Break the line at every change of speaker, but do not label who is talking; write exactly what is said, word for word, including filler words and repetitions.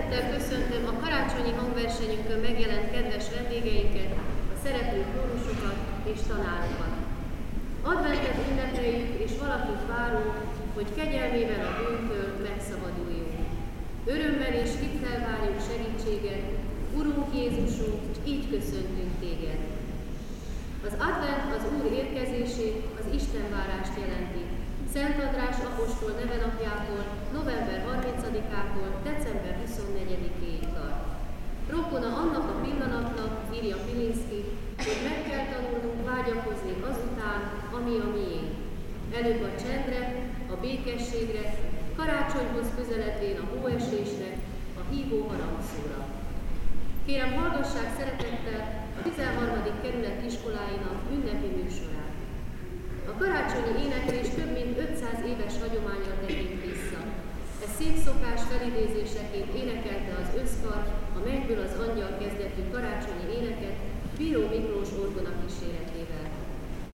Szeretettel köszöntöm a karácsonyi hangversenyünkön megjelent kedves vendégeinket, a szereplő kórusokat és tanárokat. Adventet ünnepeljük és valakit várunk, hogy kegyelmével a bűntől megszabaduljunk. Örömmel és hittel várjuk segítséget, Urunk Jézusunk, így köszöntünk téged. Az advent az Úr érkezését, az istenvárást jelenti. Szent András apostol nevenapjától, november harmincadikától december huszonnegyedikéig tart. Rokona annak a pillanatnak, írja Pilinszky, hogy meg kell tanulnunk vágyakozni azután, ami a miénk. Előbb a csendre, a békességre, karácsonyhoz közeledvén a hóesésre, a hívó harangszóra. Kérem, hallgassák szeretettel a tizenharmadik kerület iskoláinak ünnepi műsorát. A karácsonyi éneklés több mint ötszáz éves hagyománnyal tekint vissza. Ez szép szokás felidézéseként énekelte az Összkar, a Mennyből az Angyal kezdetű karácsonyi éneket Bíró Miklós orgona kíséretével.